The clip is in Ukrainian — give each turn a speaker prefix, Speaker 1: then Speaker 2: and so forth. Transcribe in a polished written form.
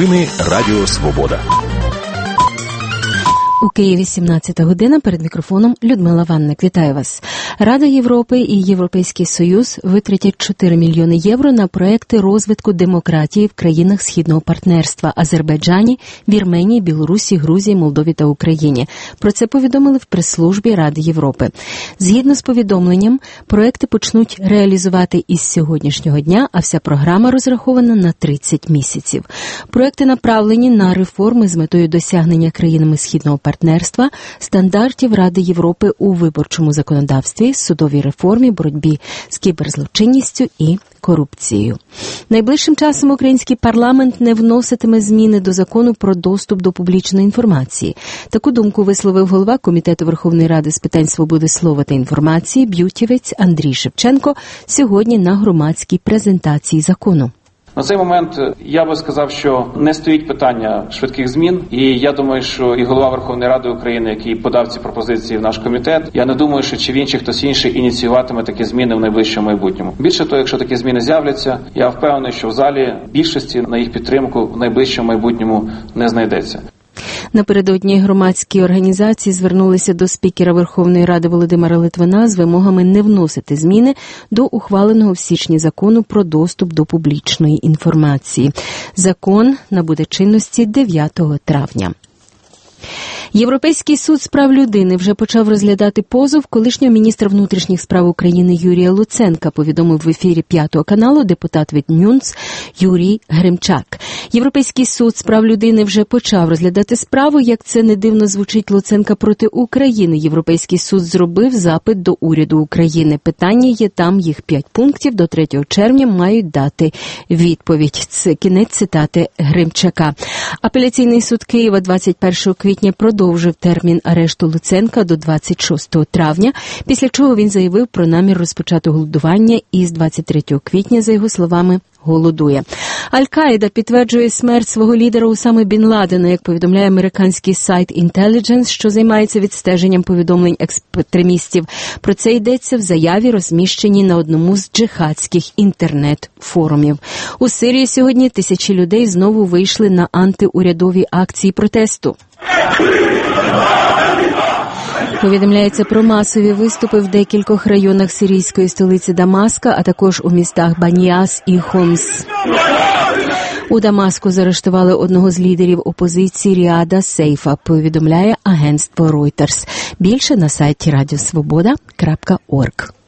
Speaker 1: Новини Радіо Свобода.
Speaker 2: У Києві 17 година, перед мікрофоном Людмила Ванник. Вітаю вас. Рада Європи і Європейський Союз витратять 4 мільйони євро на проекти розвитку демократії в країнах Східного партнерства – Азербайджані, Вірменії, Білорусі, Грузії, Молдові та Україні. Про це повідомили в прес-службі Ради Європи. Згідно з повідомленням, проекти почнуть реалізувати із сьогоднішнього дня, а вся програма розрахована на 30 місяців. Проекти направлені на реформи з метою досягнення країнами Східного партнерства стандартів Ради Європи у виборчому законодавстві, судовій реформі, боротьбі з кіберзлочинністю і корупцією. Найближчим часом український парламент не вноситиме зміни до закону про доступ до публічної інформації. Таку думку висловив голова Комітету Верховної Ради з питань свободи слова та інформації б'ютівець Андрій Шевченко сьогодні на громадській презентації закону.
Speaker 3: На цей момент я би сказав, що не стоїть питання швидких змін, і я думаю, що і голова Верховної Ради України, який подав ці пропозиції в наш комітет, я не думаю, що чи він, чи хтось інший ініціюватиме такі зміни в найближчому майбутньому. Більше того, якщо такі зміни з'являться, я впевнений, що в залі більшості на їх підтримку в найближчому майбутньому не знайдеться.
Speaker 2: Напередодні громадські організації звернулися до спікера Верховної Ради Володимира Литвина з вимогами не вносити зміни до ухваленого в січні закону про доступ до публічної інформації. Закон набуде чинності 9 травня. Європейський суд з прав людини вже почав розглядати позов колишнього міністра внутрішніх справ України Юрія Луценка, повідомив в ефірі 5-го каналу депутат від НЮНС Юрій Гримчак. Європейський суд з прав людини вже почав розглядати справу. Як це не дивно звучить, Луценка проти України. Європейський суд зробив запит до уряду України. Питання є там, їх 5 пунктів, до 3 червня мають дати відповідь. Це кінець цитати Гримчака. Апеляційний суд Києва 21 квітня продовжив термін арешту Луценка до 26 травня, після чого він заявив про намір розпочати голодування і з 23 квітня, за його словами, голодує. Аль-Каїда підтверджує смерть свого лідера Усами Бін Ладена, як повідомляє американський сайт Intelligence, що займається відстеженням повідомлень екстремістів. Про це йдеться в заяві, розміщеній на одному з джихадських інтернет-форумів. У Сирії сьогодні тисячі людей знову вийшли на антиурядові акції протесту. Повідомляється про масові виступи в декількох районах сирійської столиці Дамаска, а також у містах Баніас і Хомс. У Дамаску заарештували одного з лідерів опозиції Ріада Сейфа, повідомляє агентство Reuters. Більше на сайті radiosvoboda.org.